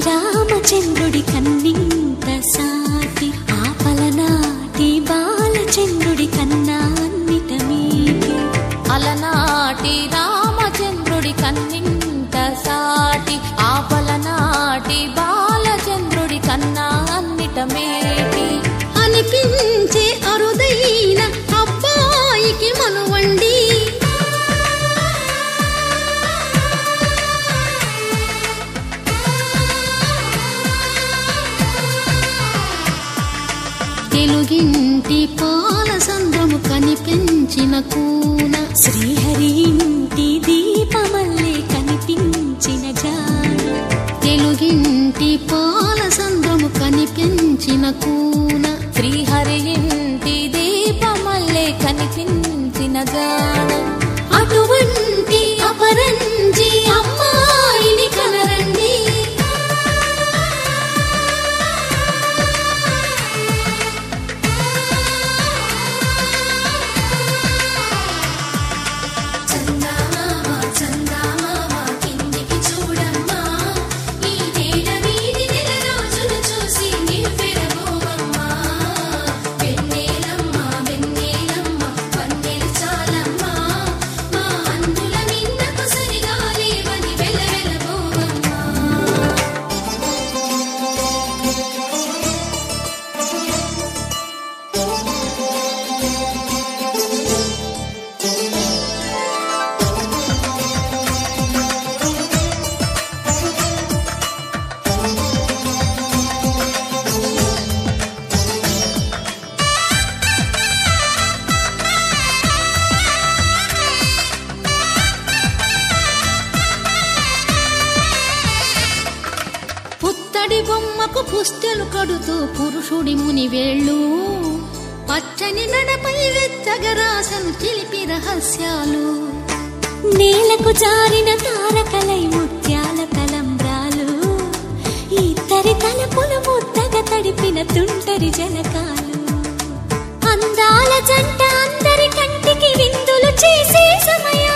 రామచంద్రుడి కన్నింత సాటి ఆపలనాటి బాలచంద్రుడి కన్నా అన్నిట మీటి. అలనాటి రామచంద్రుడి కన్నింత సాటి ఆపలనాటి బాలచంద్రుడి కన్నా అన్నిట మేటి. అనిపించే అరుదైన అబ్బాయికి మనువండి, తెలుగింటి పాలసంద్రము కనిపించిన కూన, శ్రీహరి ఇంటి దీపమల్లే కనిపించిన జాన. తెలుగింటి పాలసంద్రము కనిపించిన కూన, శ్రీహరి ఇంటి దీపమల్లే కనిపించిన జాన. అటువంటి అపరంజి అమ్మాయిని కనరండి. పుత్తడి బొమ్మకు పుస్తెలు కడుతూ పురుషుడి ముని వేళ్ళు, పచ్చని నడపై వెచ్చగరాసను చిలిపి రహస్యాలు. నేలకు జారిన తారకలై ముత్యాల తలంబ్రాలు, ఇద్దరి తలపులు ముద్దగా తడిపిన తుంటరి జలకాలు. అందాల జంట అందరి కంటికి విందులు చేసే సమయాన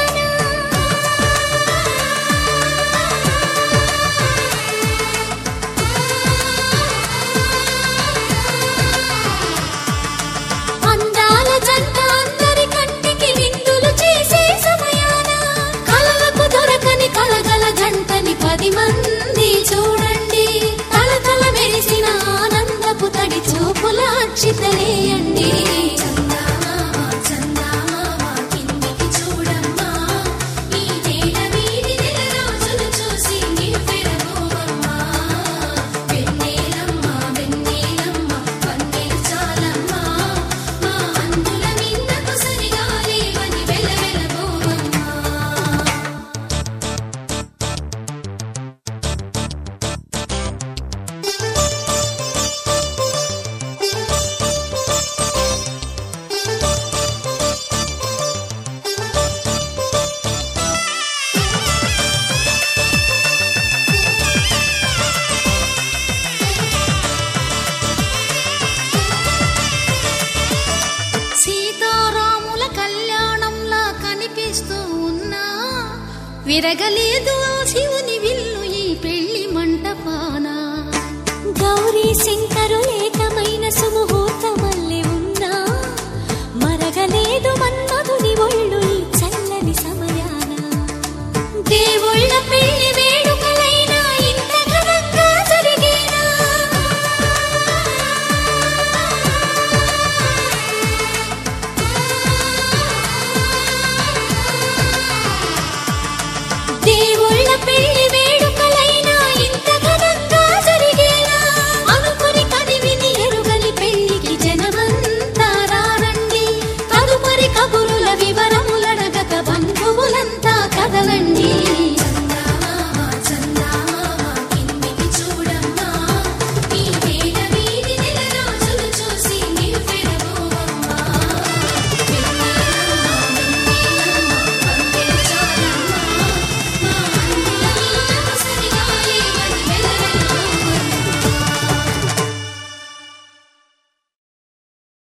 పది మంది చూడండి, తలతల మెరిసిన ఆనందపు తడి చూపుల అక్షితలేయండి. విరగలేదు